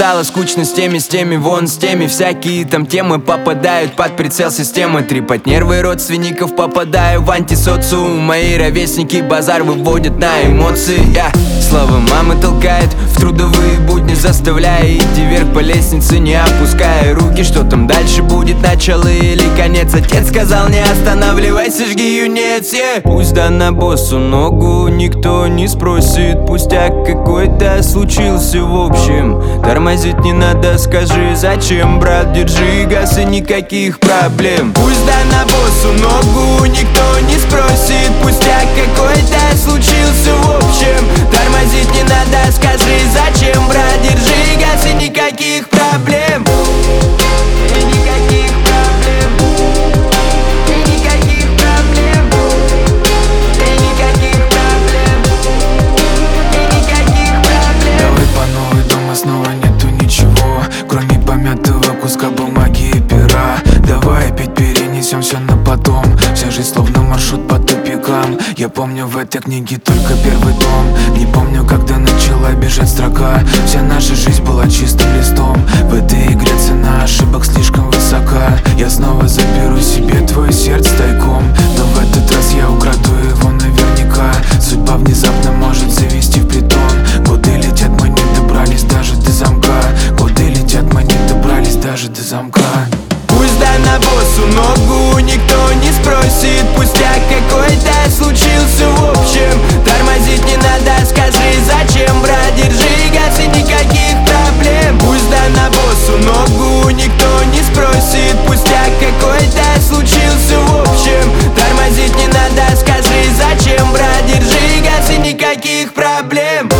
стало скучно с теми, вон с теми. Всякие там темы попадают под прицел системы. Трепать нервы родственников, попадаю в антисоциум. Мои ровесники базар выводят на эмоции. Слова мамы толкает в трудовые будни, заставляя идти вверх по лестнице, не опуская руки. Что там дальше будет, начало или конец? Отец сказал: не останавливайся, жги юнец. Пусть да на боссу ногу никто не спросит, пустяк какой-то случился в общем. Тормозить не надо, скажи зачем, брат, держи газ и никаких проблем. Пусть да на боссу ногу никто не спросит, пустяк какой-то случился в общем. Тормозить не надо, скажи зачем, брат, держи газ и никаких проблем. И никаких проблем. И никаких проблем. И никаких проблем. И никаких проблем. Давай по новой, дома снова нету ничего, кроме помятого куска бумаги и пера. Давай опять перенесем все на потом. Вся жизнь словно маршрут по тупикам. Я помню в этой книге только первый том. Не помню, когда начала бежать строка. Вся наша жизнь была чистым листом. В этой игре цена ошибок слишком высока. Я снова заберу себе твое сердце тайком, но в этот раз я украду его наверняка. Судьба внезапно может завести в притон. Годы летят, мы не добрались даже до замка. Годы летят, мы не добрались даже до замка. Пусть да на боссу ногу никто не спросит, пустяк какой-то случился в общем. Тормозить не надо, скажи зачем, брат, держи газ и никаких проблем. Пусть да на боссу ногу никто не спросит, пустяк какой-то случился в общем. Тормозить не надо, скажи зачем, брат, держи газ и никаких проблем.